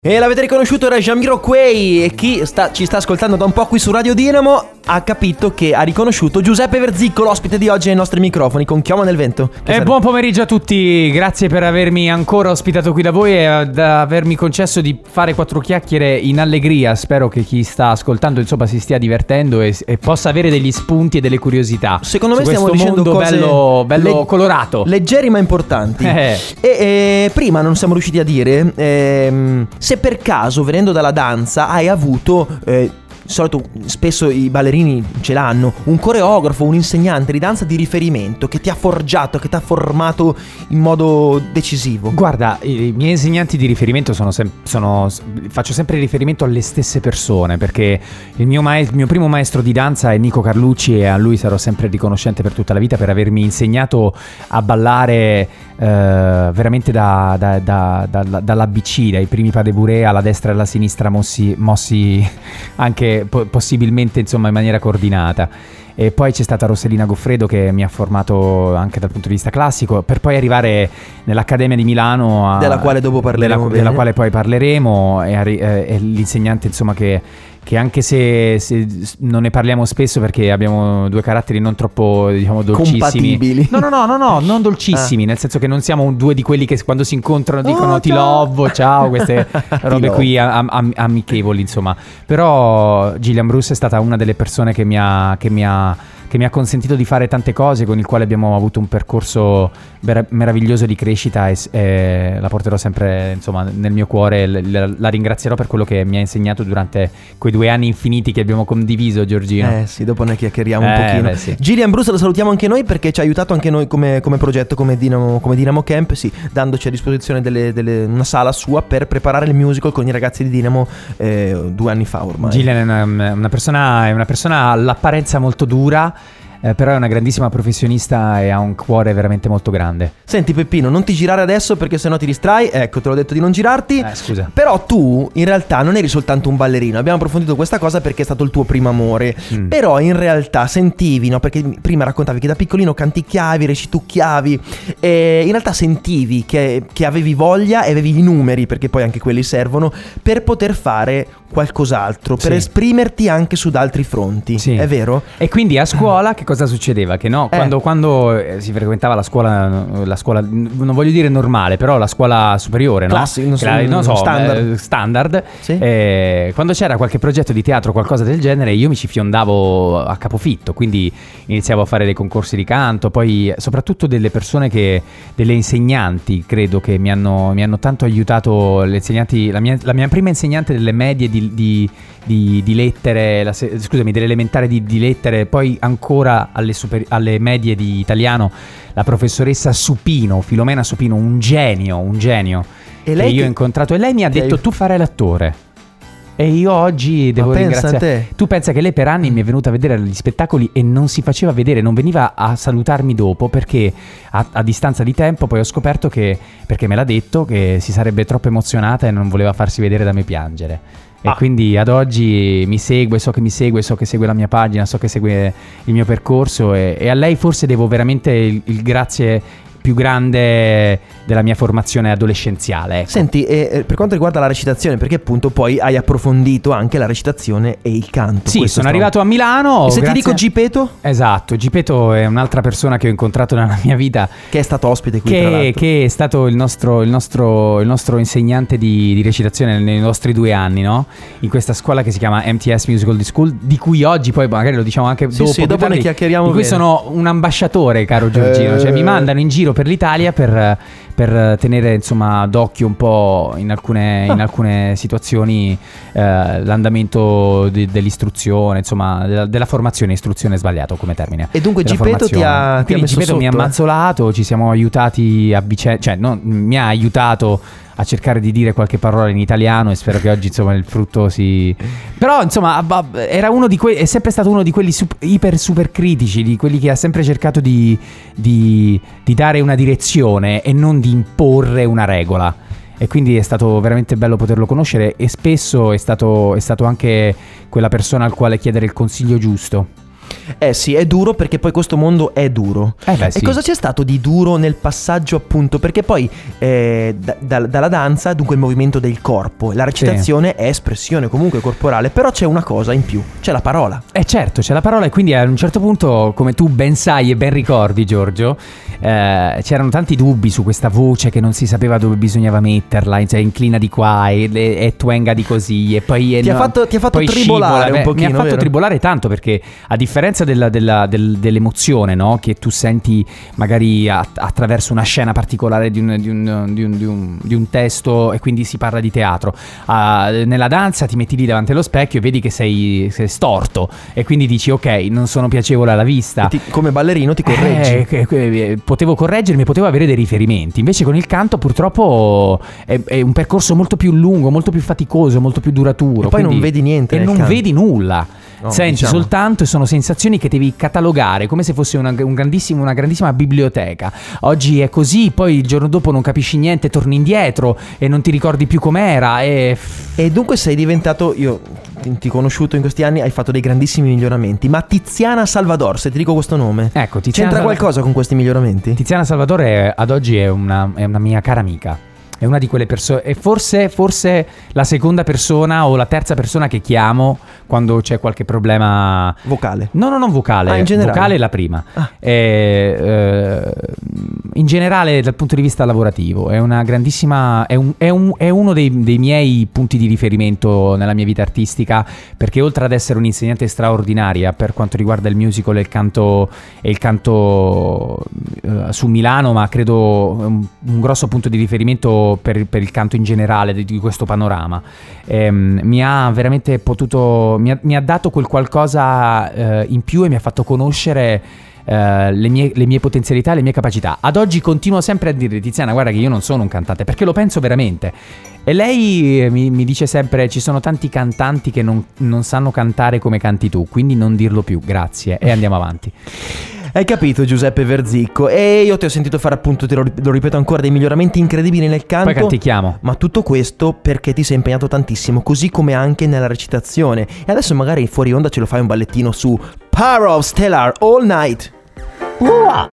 E l'avete riconosciuto, era Jamiroquai. E chi ci sta ascoltando da un po' qui su Radio Dinamo ha capito che ha riconosciuto Giuseppe Verzicco, l'ospite di oggi ai nostri microfoni con Chioma nel Vento. Buon pomeriggio a tutti, grazie per avermi ancora ospitato qui da voi e avermi concesso di fare quattro chiacchiere in allegria. Spero che chi sta ascoltando insomma si stia divertendo e possa avere degli spunti e delle curiosità. Secondo me stiamo dicendo cose bello colorato, leggeri ma importanti. E prima non siamo riusciti a dire se per caso, venendo dalla danza, hai avuto, di solito spesso i ballerini ce l'hanno, un coreografo, un insegnante di danza di riferimento che ti ha forgiato, che ti ha formato in modo decisivo. Guarda, i miei insegnanti di riferimento faccio sempre riferimento alle stesse persone, perché il mio primo maestro di danza è Nico Carlucci e a lui sarò sempre riconoscente per tutta la vita per avermi insegnato a ballare veramente dall'ABC, dai primi pas de bourrée alla destra e alla sinistra mossi anche possibilmente insomma in maniera coordinata. E poi c'è stata Rossellina Goffredo che mi ha formato anche dal punto di vista classico, per poi arrivare nell'Accademia di Milano della quale dopo parleremo, della quale poi parleremo, e l'insegnante insomma che anche se non ne parliamo spesso perché abbiamo due caratteri non troppo, diciamo, dolcissimi. Compatibili. No, non dolcissimi, nel senso che non siamo due di quelli che quando si incontrano dicono ti love, ciao, queste robe qui amichevoli, insomma. Però Gillian Bruce è stata una delle persone che mi ha consentito di fare tante cose, con il quale abbiamo avuto un percorso meraviglioso di crescita e la porterò sempre insomma nel mio cuore. La ringrazierò per quello che mi ha insegnato durante quei 2 anni infiniti che abbiamo condiviso, Giorgino. Sì, dopo ne chiacchieriamo un pochino. Sì. Gillian Bruce la salutiamo anche noi perché ci ha aiutato anche noi come progetto, come Dinamo Camp, sì, dandoci a disposizione una sala sua per preparare il musical con i ragazzi di Dinamo 2 anni fa ormai. Gillian è una persona all'apparenza molto dura, però è una grandissima professionista e ha un cuore veramente molto grande. Senti Peppino, non ti girare adesso perché sennò ti distrai. Ecco, te l'ho detto di non girarti. Scusa. Però tu in realtà non eri soltanto un ballerino. Abbiamo approfondito questa cosa perché è stato il tuo primo amore. Però in realtà sentivi, no? Perché prima raccontavi che da piccolino canticchiavi, recitucchiavi, e in realtà sentivi che avevi voglia e avevi i numeri, perché poi anche quelli servono, per poter fare qualcos'altro, per esprimerti anche su altri fronti. Sì. È vero? E quindi a scuola che cosa succedeva? Che no, quando si frequentava la scuola, non voglio dire normale, però la scuola superiore, no? Classico, standard. Sì. Quando c'era qualche progetto di teatro o qualcosa del genere, io mi ci fiondavo a capofitto, quindi iniziavo a fare dei concorsi di canto. Poi soprattutto delle insegnanti, credo che mi hanno tanto aiutato. Le insegnanti, la mia prima insegnante delle medie di lettere, dell'elementare di lettere, poi ancora alle medie di italiano, la professoressa Supino, Filomena Supino, un genio e lei che io ho incontrato, e lei mi ha detto tu farai l'attore. E io oggi devo ringraziare. Tu pensa che lei per anni mi è venuta a vedere agli spettacoli e non si faceva vedere, non veniva a salutarmi dopo, perché a distanza di tempo poi ho scoperto perché me l'ha detto, che si sarebbe troppo emozionata e non voleva farsi vedere da me piangere. E quindi ad oggi so che segue la mia pagina, so che segue il mio percorso, e a lei forse devo veramente il grazie più grande della mia formazione adolescenziale, ecco. Senti, per quanto riguarda la recitazione, perché appunto poi hai approfondito anche la recitazione e il canto. Sì, sono arrivato a Milano. E se ti dico Gipeto? Esatto, Gipeto è un'altra persona che ho incontrato nella mia vita, che è stato ospite qui, tra l'altro. Che è stato il nostro insegnante di recitazione nei nostri 2 anni, no? In questa scuola che si chiama MTS Musical School, di cui oggi poi magari lo diciamo anche dopo. Sì, dopo ne chiacchieriamo. Di cui sono un ambasciatore, caro Giorgino. Cioè mi mandano in giro per l'Italia per tenere insomma d'occhio un po' in alcune situazioni l'andamento dell'istruzione, insomma della formazione. Istruzione è sbagliato come termine. E dunque Gipeto ti ha messo Gipeto sotto, mi ha mazzolato, ci siamo aiutati a vicenda, cioè mi ha aiutato a cercare di dire qualche parola in italiano, e spero che oggi insomma il frutto si... Però insomma era è sempre stato uno di quelli iper super critici, di quelli che ha sempre cercato di dare una direzione e non di imporre una regola. E quindi è stato veramente bello poterlo conoscere, e spesso è stato anche quella persona al quale chiedere il consiglio giusto. Sì, è duro perché poi questo mondo è duro. Sì. E cosa c'è stato di duro nel passaggio, appunto? Perché poi dalla danza, dunque il movimento del corpo, la recitazione è espressione comunque corporale, però c'è una cosa in più, c'è la parola. Certo, c'è la parola, e quindi a un certo punto, come tu ben sai e ben ricordi, Giorgio, c'erano tanti dubbi su questa voce che non si sapeva dove bisognava metterla, cioè inclina di qua e twenga di così, e poi ti ha fatto poi tribolare scivola, un pochino, mi ha fatto vero? Tribolare tanto, perché a differenza dell'emozione, no? Che tu senti magari attraverso una scena particolare di un testo, e quindi si parla di teatro, nella danza ti metti lì davanti allo specchio e vedi che sei storto, e quindi dici ok, non sono piacevole alla vista, come ballerino ti correggi. Potevo correggermi, potevo avere dei riferimenti. Invece con il canto purtroppo è un percorso molto più lungo, molto più faticoso, molto più duraturo, e poi non vedi niente e non canto. Vedi nulla. Senti soltanto, e sono sensazioni che devi catalogare come se fosse una grandissima biblioteca. Oggi è così, poi il giorno dopo non capisci niente, torni indietro e non ti ricordi più com'era. E dunque sei diventato, io ti ho conosciuto in questi anni, hai fatto dei grandissimi miglioramenti. Ma Tiziana Salvador, se ti dico questo nome, ecco, c'entra qualcosa con questi miglioramenti? Tiziana Salvador ad oggi è una mia cara amica. È una di quelle persone, e forse la seconda persona o la terza persona che chiamo quando c'è qualche problema vocale. No, non vocale. In generale. Vocale è la prima. In generale, dal punto di vista lavorativo, è una grandissima. È uno dei miei punti di riferimento nella mia vita artistica, perché oltre ad essere un'insegnante straordinaria per quanto riguarda il musical e il canto su Milano, ma credo un grosso punto di riferimento per il canto in generale di questo panorama, mi ha veramente mi ha dato quel qualcosa in più, e mi ha fatto conoscere le mie potenzialità, le mie capacità. Ad oggi continuo sempre a dire: Tiziana, guarda che io non sono un cantante, perché lo penso veramente. E lei mi dice sempre: ci sono tanti cantanti che non sanno cantare come canti tu, quindi non dirlo più, grazie, e andiamo avanti. Hai capito, Giuseppe Verzicco? E io ti ho sentito fare, appunto, te lo ripeto ancora, dei miglioramenti incredibili nel canto. Poi cantichiamo. Ma tutto questo perché ti sei impegnato tantissimo, così come anche nella recitazione. E adesso magari fuori onda ce lo fai un ballettino su Power of Stellar All Night.